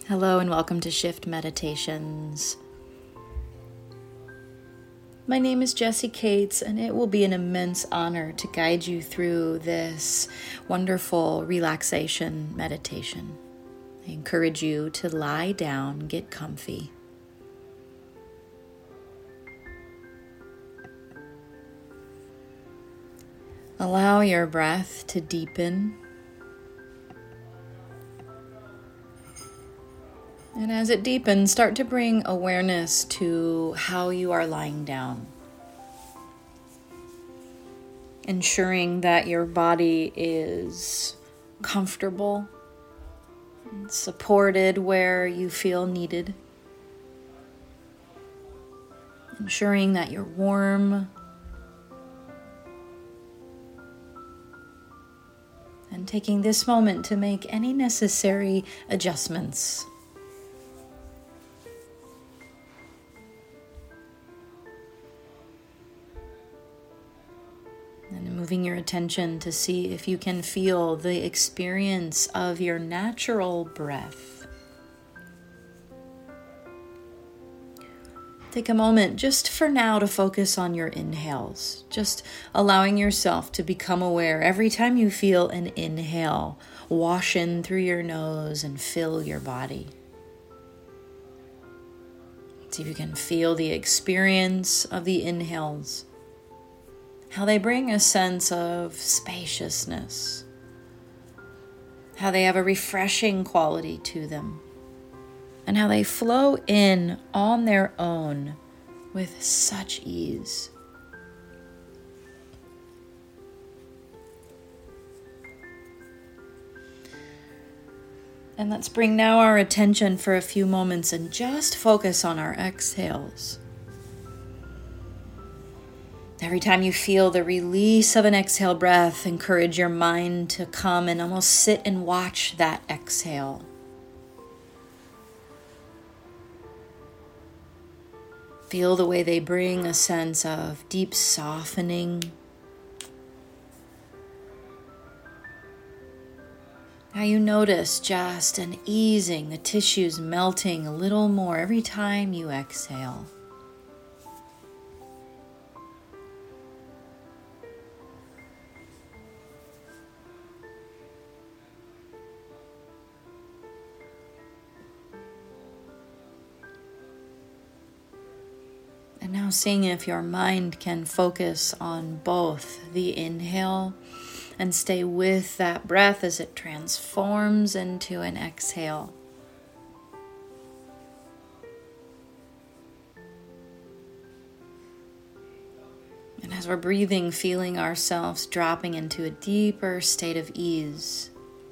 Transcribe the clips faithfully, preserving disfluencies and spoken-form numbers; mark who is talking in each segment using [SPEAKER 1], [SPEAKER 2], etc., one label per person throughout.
[SPEAKER 1] Hello and welcome to Shift Meditations. My name is Jessie Cates, and it will be an immense honor to guide you through this wonderful relaxation meditation. I encourage you to lie down, get comfy. Allow your breath to deepen. And as it deepens, start to bring awareness to how you are lying down. Ensuring that your body is comfortable, and supported where you feel needed. Ensuring that you're warm. And taking this moment to make any necessary adjustments. And moving your attention to see if you can feel the experience of your natural breath. Take a moment just for now to focus on your inhales, just allowing yourself to become aware every time you feel an inhale wash in through your nose and fill your body. See if you can feel the experience of the inhales. How they bring a sense of spaciousness. How they have a refreshing quality to them. And how they flow in on their own with such ease. And let's bring now our attention for a few moments and just focus on our exhales. Every time you feel the release of an exhale breath, encourage your mind to come and almost sit and watch that exhale. Feel the way they bring a sense of deep softening. How you notice just an easing, the tissues melting a little more every time you exhale. And now seeing if your mind can focus on both the inhale and stay with that breath as it transforms into an exhale. And as we're breathing, feeling ourselves dropping into a deeper state of ease.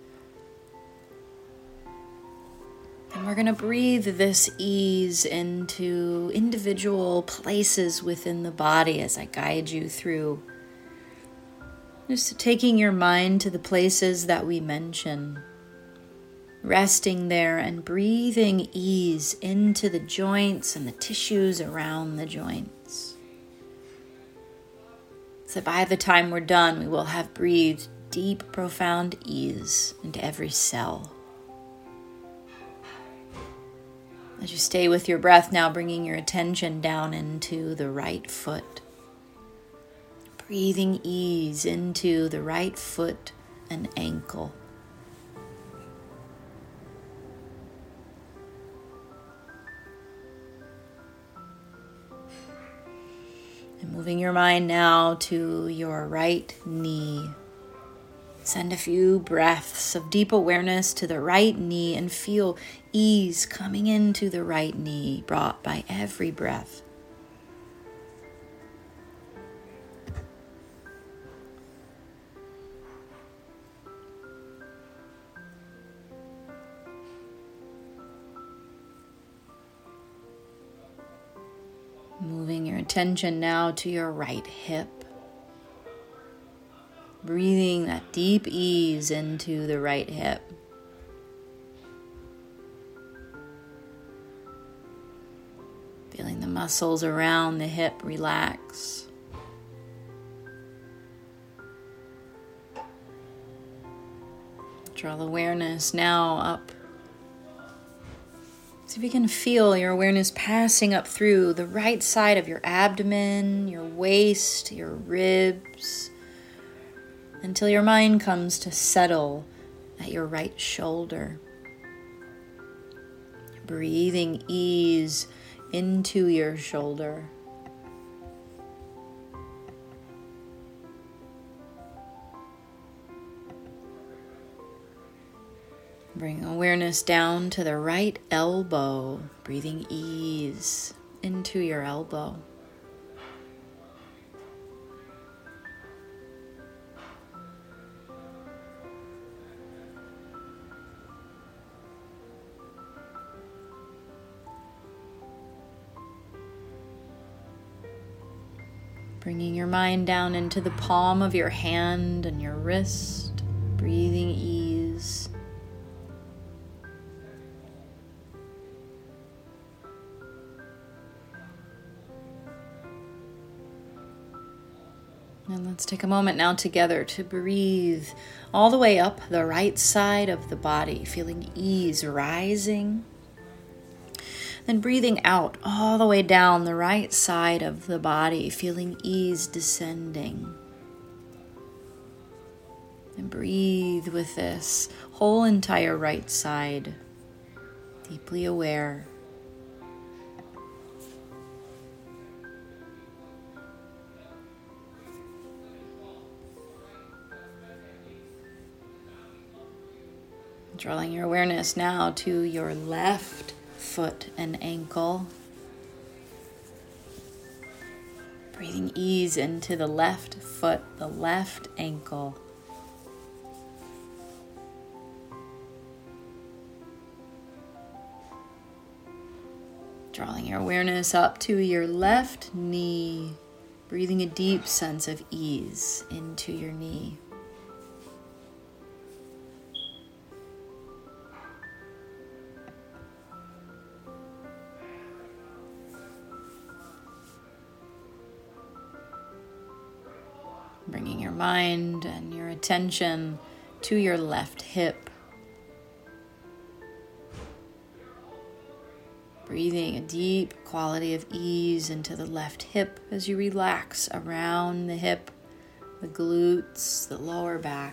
[SPEAKER 1] And we're going to breathe this ease into individual places within the body as I guide you through. Just taking your mind to the places that we mention. Resting there and breathing ease into the joints and the tissues around the joints. So by the time we're done, we will have breathed deep, profound ease into every cell. As you stay with your breath now, bringing your attention down into the right foot. Breathing ease into the right foot and ankle. And moving your mind now to your right knee. Send a few breaths of deep awareness to the right knee and feel ease coming into the right knee brought by every breath. Moving your attention now to your right hip. Breathing that deep ease into the right hip. Feeling the muscles around the hip relax. Draw the awareness now up See if you can feel your awareness passing up through the right side of your abdomen, your waist, your ribs, until your mind comes to settle at your right shoulder. Breathing ease into your shoulder. Bring awareness down to the right elbow, breathing ease into your elbow. Bringing your mind down into the palm of your hand and your wrist, breathing ease. And let's take a moment now together to breathe all the way up the right side of the body, feeling ease rising. Then breathing out all the way down the right side of the body, feeling ease descending. And breathe with this whole entire right side, deeply aware. Drawing your awareness now to your left foot and ankle. Breathing ease into the left foot, the left ankle. Drawing your awareness up to your left knee. Breathing a deep sense of ease into your knee. Bringing your mind and your attention to your left hip. Breathing a deep quality of ease into the left hip as you relax around the hip, the glutes, the lower back.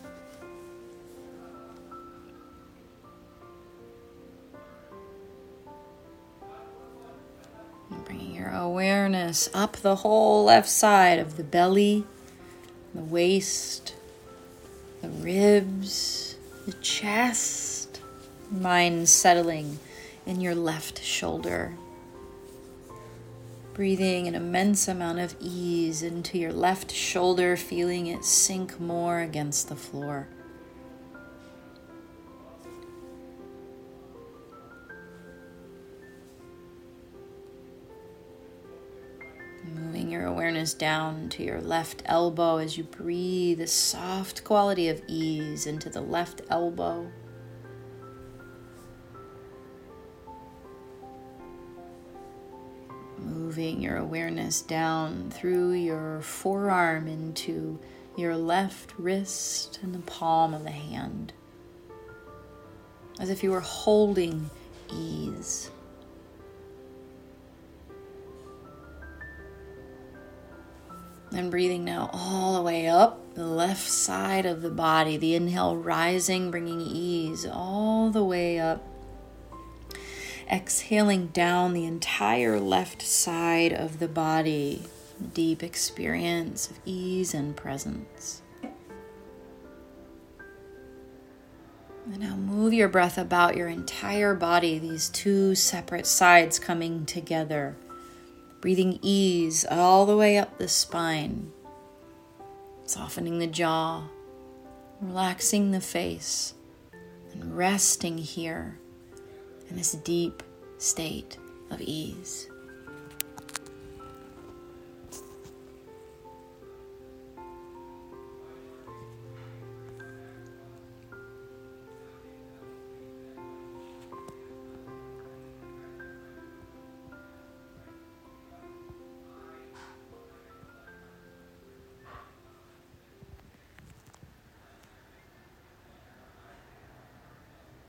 [SPEAKER 1] And bringing your awareness up the whole left side of the belly, the waist, the ribs, the chest, mind settling in your left shoulder. Breathing an immense amount of ease into your left shoulder, feeling it sink more against the floor. Moving your awareness down to your left elbow as you breathe a soft quality of ease into the left elbow. Moving your awareness down through your forearm into your left wrist and the palm of the hand, as if you were holding ease. And breathing now all the way up the left side of the body. The inhale rising, bringing ease all the way up. Exhaling down the entire left side of the body. Deep experience of ease and presence. And now move your breath about your entire body, these two separate sides coming together. Breathing ease all the way up the spine, softening the jaw, relaxing the face, and resting here in this deep state of ease.